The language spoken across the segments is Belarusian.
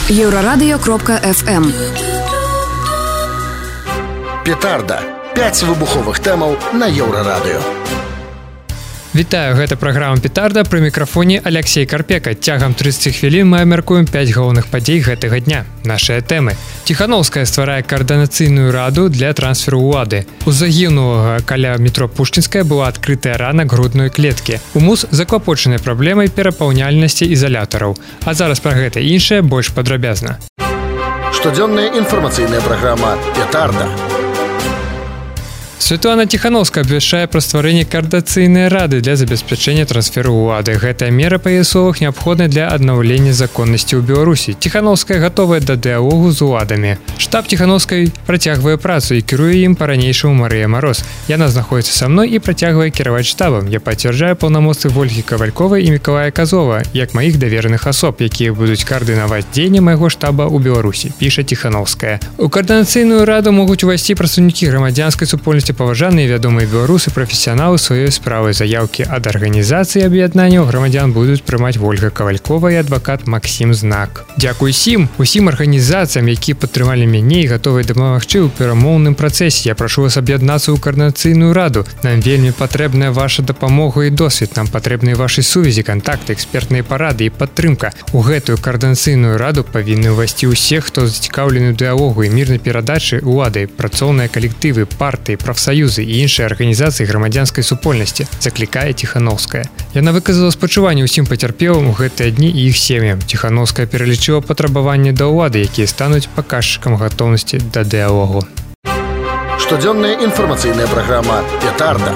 Еўрарадыё.FM. Петарда. 5 выбуховых тэмаў на Еўрарадыё. Вітаю, гэта праграма «Петарда», пры мікрафоне Алексей Карпека. Цягам 30 хвілін мы абмяркуем 5 галоўных падзей гэтага дня. Нашыя тэмы. Ціхановская стварае каардынацыйную раду для трансферу ўлады. У загінулага каля метро Пушкінская была адкрытая рана грудной клеткі. У МУЗ заклапочаны праблемай перапаўняльнасці ізалятараў. А зараз пра гэта і іншае больш падрабязна. Штодзённая інфармацыйная праграма «Петарда». Светлана Тихановская абвяшчае пра стварэнне каардынацыйнай рады для забеспячэння трансферу ўлады. Гэтая мера, па яе словах, неабходная для аднаўлення законнасці ў Беларусі. Тихановская гатовая да дыялогу з уладамі. Штаб Тихановскай працягвае працу і кіруе ім па-ранейшаму Марыя Мароз. Яна знаходзіцца са мной і працягвае кіраваць штабам. Я пацвярджаю паўнамоцтвы Вольгі Кавальковай і Мікалая Казова, як маіх давераных асоб, якія будуць каардынаваць дзеянні майго штаба ў Беларусі, піша Тихановская. У каардынацыйную раду могуць увайсці прадстаўнікі грамадзянскай супольнасці, паважаныя вядомыя беларусы, прафесіяналы сваёй справы. Заяўкі ад арганізацыі аб'яднанняў грамадзян будуць прымаць Вольга Кавалькова і адвакат Максім Знак. Дзякуй усім арганізацыям, якія падтрымалі мяне і гатовыя дапамагчы ў перамоўным працэсе. Я прашу вас аб'яднацца ў каардынацыйную раду. Нам вельмі патрэбная ваша дапамога і досвед. Нам патрэбныя вашы сувязі, кантакты, экспертныя парады і падтрымка. У гэтую каардынацыйную раду павінны ўвайсці ўсе, хто зацікаўлены ў дыялогу і мірнай перадачы ўлады, працоўныя калектывы, партыі, прафсаюзы і іншыя арганізацыі грамадзянскай супольнасці, заклікае Тихановская. Яна выказала спачуванне ўсім пацярпелым у гэтыя дні і іх сем'ям. Тихановская пералічыла патрабаванні да ўлады, якія стануць паказчыкам гатоўнасці да дыялогу. Штодзённая інфармацыйная праграма «Петарда».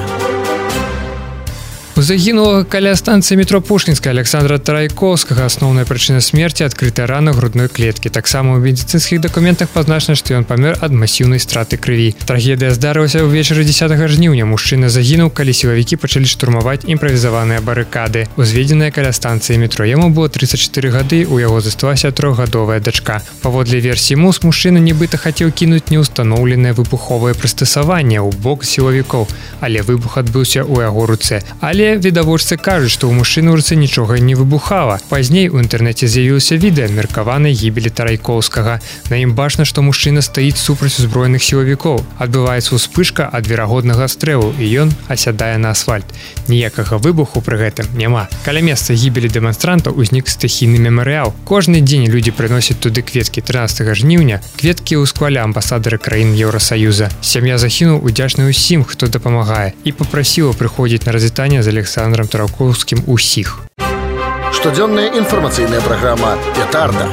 У загінулага каля станцыі метро Пушкінская Александра Тарайкоўскага асноўная прычына смерці – адкрытая рана грудной клеткі. Таксама ў медыцынскіх дакументах пазначана, што ён памёр ад масіўнай страты крыві. Трагедыя здарылася ўвечары 10 жніўня. Мужчына загінуў, калі сілавікі пачалі штурмаваць імправізаваныя барыкады, узведзеныя каля станцыі метро. Яму было 34 гады, у яго засталася 3-гадовая дачка. Паводле версіі МУЗ, мужчына нібыта хацеў кінуць неўстаноўленае выбуховае прыстасаванне ў бок сілавікоў, але выбух адбыўся ў яго руцэ. Але відавочцы кажуць, што ў мужчыны ў руцэ нічога не выбухала. Пазней у інтэрнэце з'явілася відэа меркаванай гібелі Тарайкоўскага. На ім бачна, што мужчына стаіць супраць узброеных сілавікоў. Адбываецца ўспышка ад верагоднага стрэлу, і ён асядае на асфальт. Ніякага выбуху пры гэтым няма. Каля месца гібелі дэманстранта ўзнік стыхійны мемарыял. Кожны дзень людзі прыносяць туды кветкі. 13 жніўня кветкі ўсклалі амбасадары краін Еўрасаюза. Сям'я загінуў удзячна ўсім, хто дапамагае, і папрасіла прыходзіць на развітанне з Александром Тарайкоўскім усіх. Штодзённая інфармацыйная праграма «Петарда».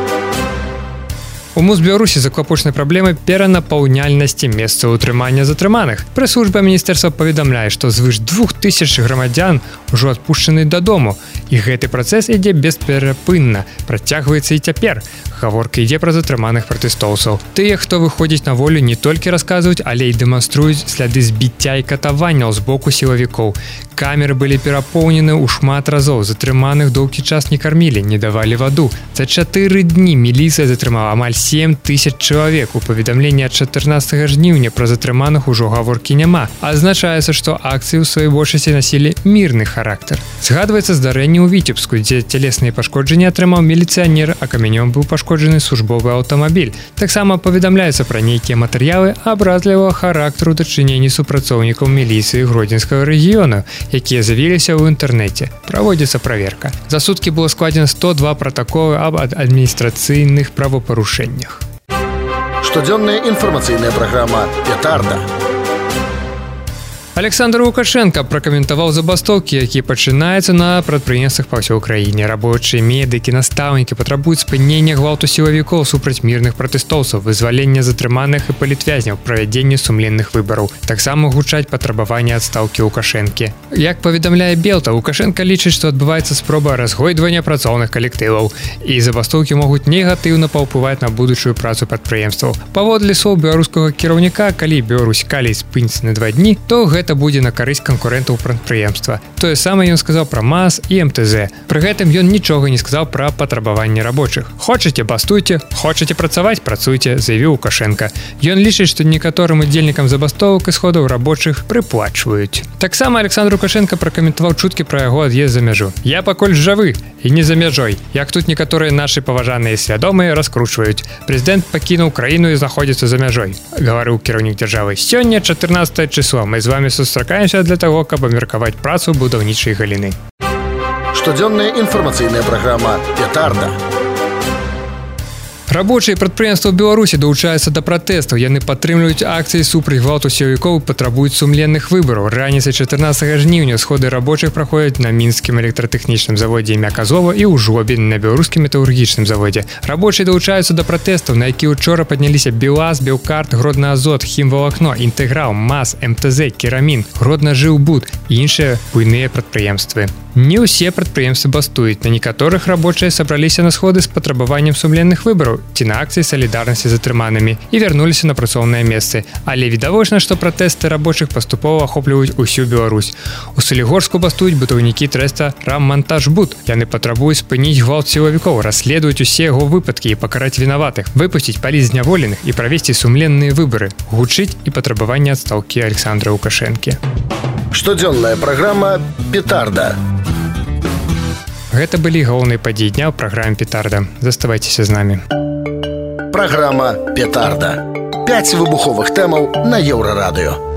У МУЗ Беларусі заклапочанай праблемай перанапаўняльнасці месцаў утрымання затрыманых. Прэс-служба міністэрства паведамляе, што звыш 2000 грамадзян ужо адпушчаны дадому. І гэты працэс ідзе бесперапынна. Працягваецца і цяпер. Гаворка ідзе пра затрыманых пратэстоўцаў. Тыя, хто выходзіць на волю, не толькі расказваюць, але і дэманструюць сляды збіцця і катаванняў з боку сілавікоў. Камеры былі перапоўнены ў шмат разоў. Затрыманых доўгі час не кармілі, не давалі ваду. За 4 дні міліцыя затрымала амаль 7000 чалавек. У паведамленні ад 14 жніўня пра затрыманых ужо гаворкі няма. Адзначаецца, што акцыі ў сваёй большасці насілі мірны характар. Згадваецца здарэнне ў Віцебску, дзе цялесныя пашкоджанні атрымаў міліцыянер, а камянём быў пашкоджаны службовы аўтамабіль. Таксама паведамляецца пра нейкія матэрыялы абразлівага характару дачыненні супрацоўнікаў міліцыі Гродзенскага рэгіёну, якія з'явіліся ў інтэрнэце. Праводзіцца праверка. За суткі было складзена 102 пратаколы аб адміністрацыйных правапарушэннях. Штодзённая інфармацыйная праграма «Петарда». Александр Лукашенко пракаментаваў забастоўкі, якія пачынаюцца на прадпрыемствах па ўсёй краіне. Рабочыя, медыкі, настаўнікі патрабуюць спынення гвалту сілавікоў супраць мірных пратэстоўцаў, вызвалення затрыманых і палітвязняў, правядзення сумленных выбараў. Таксама гучаць патрабаванні адстаўкі Лукашэнкі. Як паведамляе Белта, Лукашенко лічыць, што адбываецца спроба разгойдвання працоўных калектываў, і забастоўкі могуць негатыўна паўплываць на будучую працу прадпрыемстваў. Паводле слоў беларускага кіраўніка, калі Беларусь калі спыніцца на 2 дні, то гэта гэта будзе на карысць канкурэнтаў прадпрыемства. Тое самае ён сказаў пра МАЗ і МТЗ. Пры гэтым ён нічога не сказаў пра патрабаванні рабочых. Хочаце, бастуйце, хочаце працаваць, працуйце, заявіў Лукашенко. Ён лічыць, што некаторым удзельнікам забастовак і сходаў рабочых прыплачваюць. Таксама Александр Лукашенко пракаментаваў чуткі пра яго ад'езд за мяжу. Я пакуль жывы і не за мяжой, як тут некаторыя нашы паважаныя свядомыя раскручваюць. Прэзідэнт пакінуў краіну і знаходзіцца за мяжой, гаварыў кіраўнік дзяржавы. Сёння 14 число. Мы з вами сустракаемся для таго, каб абмеркаваць працу будаўнічай галіны. Штодзённая інфармацыйная праграма «Петарда». Рабочыя прадпрыемствы ў Беларусі далучаюцца да пратэстаў. Яны падтрымліваюць акцыі супраць гвалту сілавікоў і патрабуюць сумленных выбараў. Раніцай 14 жніўня сходы рабочых праходзяць на мінскім электратэхнічным заводзе імя Казлова і ў Жлобі на беларускім металургічным заводзе. Рабочыя далучаюцца да пратэстаў, на які учора падняліся БелАЗ, Белкарт, Гроднаазот, Хімвалакно, Інтэграл, МАЗ, МТЗ, Керамін, Гроднажылбуд і іншыя буйныя прадпрыемствы. Не ўсе прадпрыемствы бастуюць. На некаторых рабочыя сабраліся на сходы з патрабаваннем сумленных выбараў ці на акцыі салідарнасці з атрыманымі і вярнуліся на працоўныя месцы. Але відавочна, што пратэсты рабочых паступова ахопліваюць усю Беларусь. У Салігорску бастуюць будаўнікі трэста Раммантажбуд. Яны патрабуюць спыніць гвалт сілавікоў, расследуюць усе яго выпадкі і пакараць вінаватых, выпусціць паліць зняволеных і правесці сумленныя выбары. Гучыць і патрабаванне адстаўкі Александра Лукашэнкі. Штодзённая праграма «Петарда». Гэта былі галоўныя падзеі дня ў праграме «Петарда». Заставайцеся з намі. Праграма «Петарда». 5 выбуховых тэмаў на Еўрарадыё.